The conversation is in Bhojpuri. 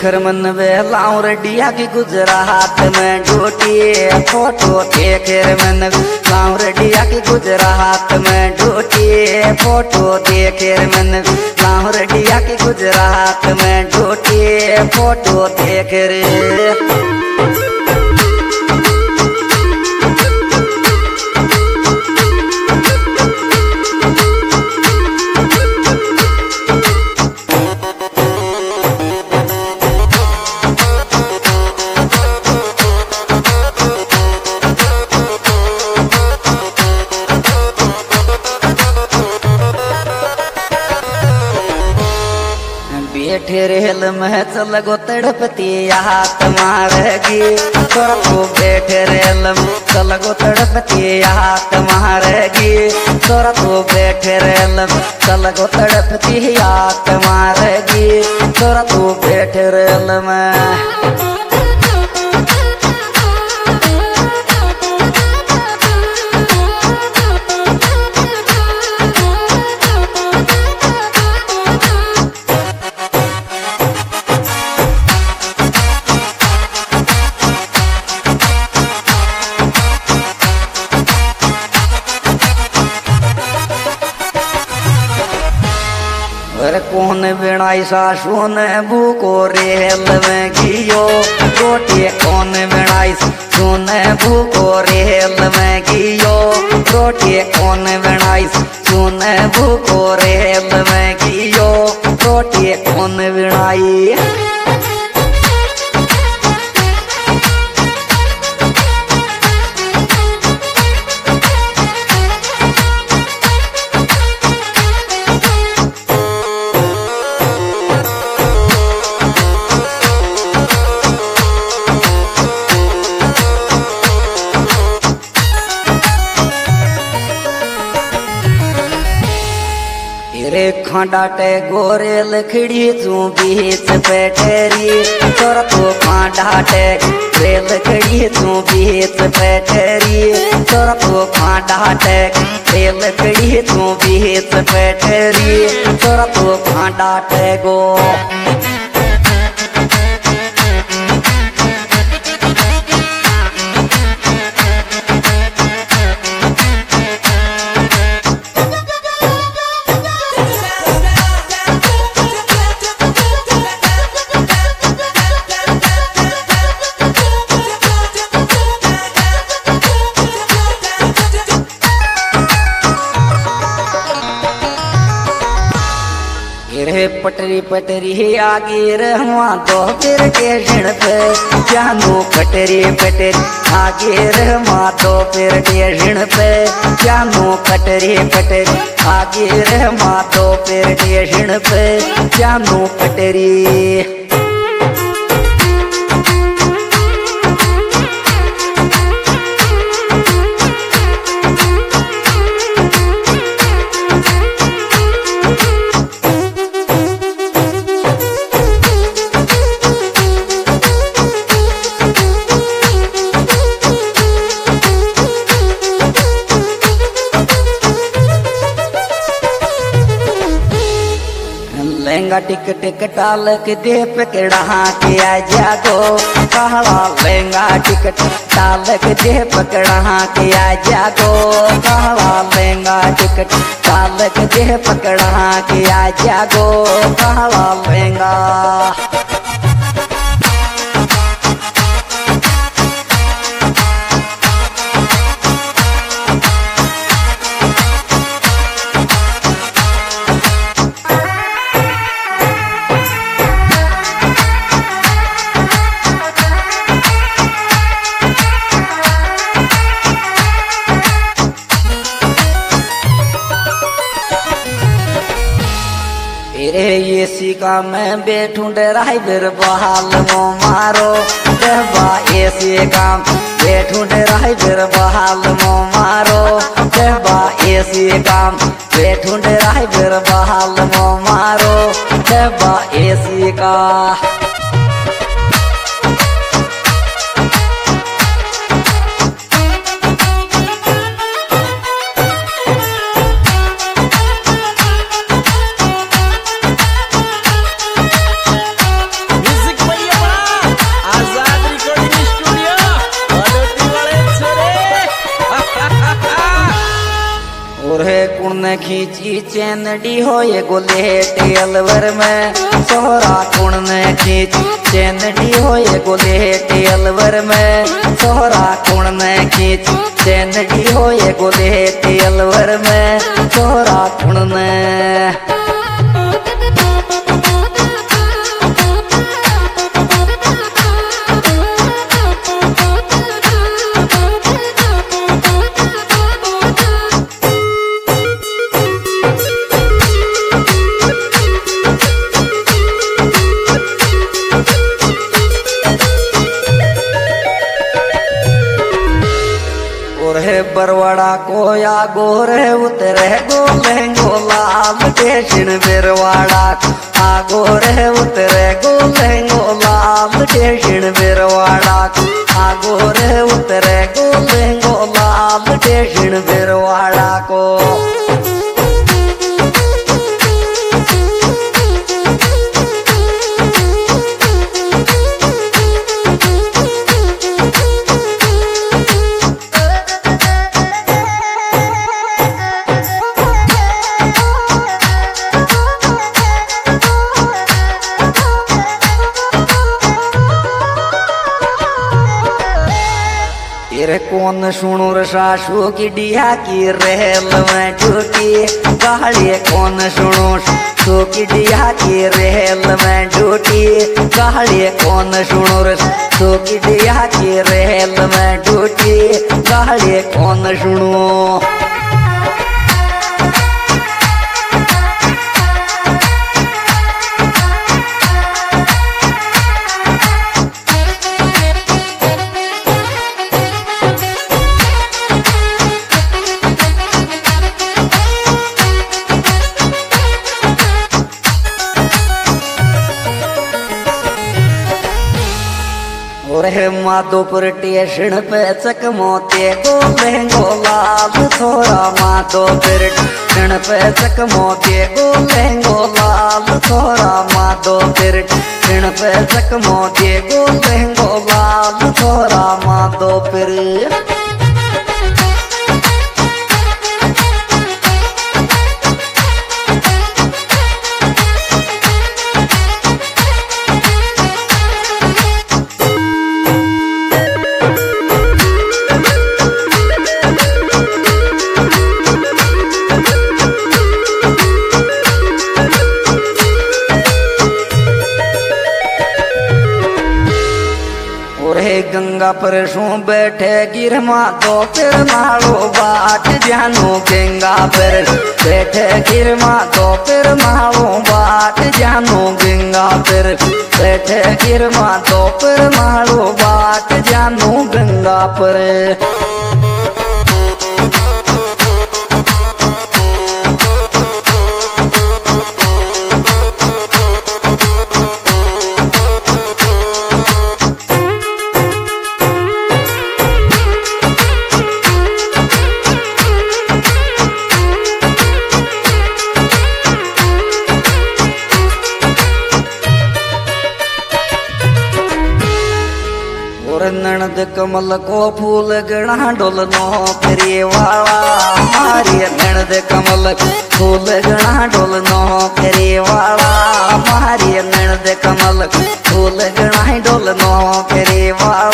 देखर मन बहलाऊं रेडिया की गुजरात में ड्यूटी फोटो देखर मन बहलाऊं रेडिया की गुजरात में ड्यूटी फोटो देखर मन बहलाऊं रेडिया की गुजरात में ड्यूटी फोटो देखर बैठे रेल में चल गो तड़पती हाथ मारेगी तोरा तो बैठे रेल में चल गो तड़पती हाथ मारेगी तोरा तो बैठे रेल में चल गो तड़पती हाथ मारेगी तोरा तो बैठे रेल में अरे कौन बिनाई सासू ने भूको रेल में गियो रोटी कौन बिनाई सासू ने भूको रेल में गियो रोटी कौन बिनाई सासू ने भूको रेल में गियो रोटी कौन बिनाई रे खांडाटे गोरे लखड़ी तू बीच बैठेरी तोरा तो खांडाटे रे लखड़ी तू बीच बैठेरी तोरा तो खांडाटे रे लखड़ी तू बीच बैठेरी तोरा तो खांडाटे गो रे पटरी पटरी आगे रहवा दो फिर स्टेशन पे जानू कटरी पटरी आगे रहवा दो फिर स्टेशन पे जानू कटरी पटरी आगे रहवा दो फिर स्टेशन पे जानू कटरी लहंगा टिकट कटाल के दे पकड़ा के आ जागो कहवा लहंगा टिकट टाल के दे पकड़ा के आ जागो कहवा लहंगा टिकट टाल के दे पकड़ा के आ जागो कहवा लहंगा ये सीका मैं बैठूं ड्राइवर बहाल मो मारो देवा ऐसे काम बैठूं ड्राइवर बहाल मो मारो देवा ऐसे काम बैठूं ड्राइवर बहाल मो मारो देवा ऐसे का Music by ने खींची चैनडी हो ये गोलेट अलवर में सोहरा कुण ने खींची चैनडी हो ये गोलेट अलवर में सोहरा कुण ने खींची चैनडी हो ये गोलेट अलवर में सोहरा कुण ने बरवाड़ा को या गोरे उतरे गोलेंगो लाल टेशन बिरवाड़ा आगो रे उतरे गोलेंगो लाल टेशन बिरवाड़ा आगो रे उतरे गोलेंगो लाल टेशन बिरवाड़ा को तेरे कौन सुनो रे सासू की डिया की रेल में झूठी गाड़ी कौन सुनो सो की डिया की रेल में झूठी गाड़ी कौन सुनो रे सो की डिया की रेल में झूठी गाड़ी कौन सुनो रे माधोपुर स्टेशन पे चकमोते गोलेंगो लाल थोड़ा माधोपुर स्टेशन पे चकमोते गोलेंगो लाल थोड़ा माधोपुर स्टेशन पे चकमोते गोलेंगो लाल थोड़ा माधोपुर गंगा पर सो बैठे गिरमा तो फिर मारो बाट जानो गंगा पर बैठे गिरमा तो फिर मारो बाट जानो गंगा पर बैठे गिरमा तो फिर मारो बाट जानो गंगा पर ननद कमल को फूल गणा डोलनो फिरे वाला मारी ननद कमल फूल गणा डोलनो फिरे वाला मारी ननद कमल फूल गणा डोलनो फिरे वाला